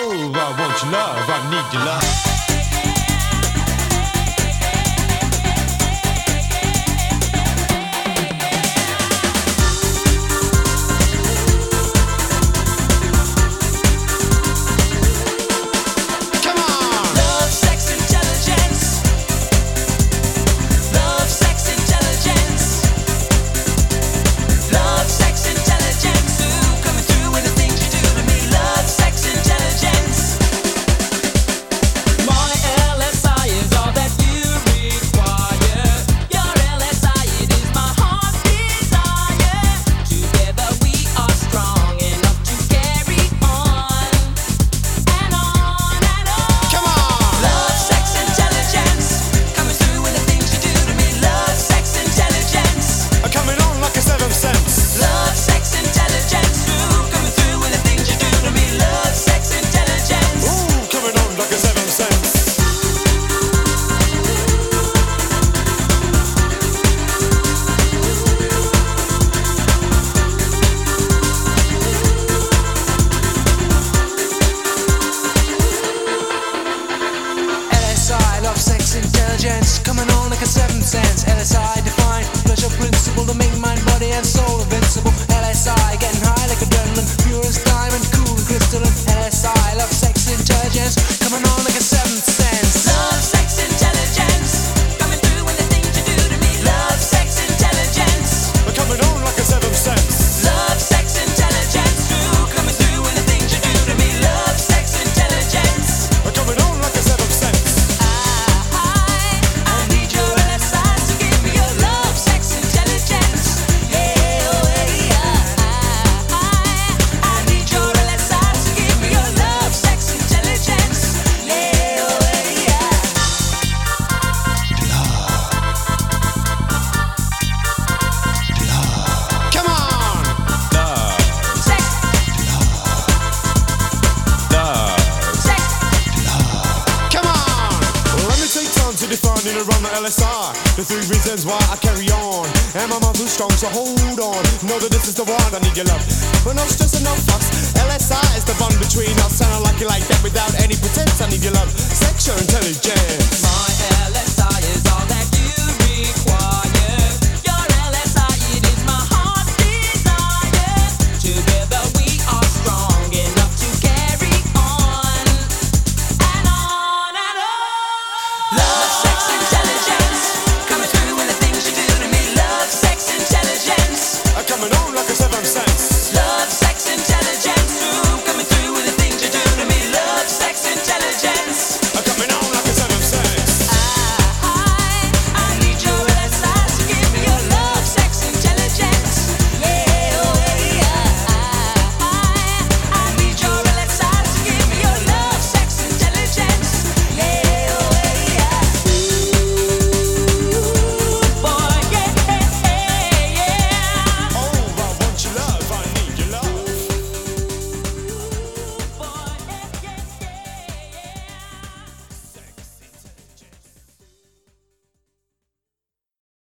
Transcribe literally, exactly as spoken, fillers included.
move. I want your love. I need your love. So hold on, know that this is the one. I need your love, but no stress and no fuss. L S I is the bond between us, and I like you like that without any pretense. I need your love, sexual intelligence. My L S I is all that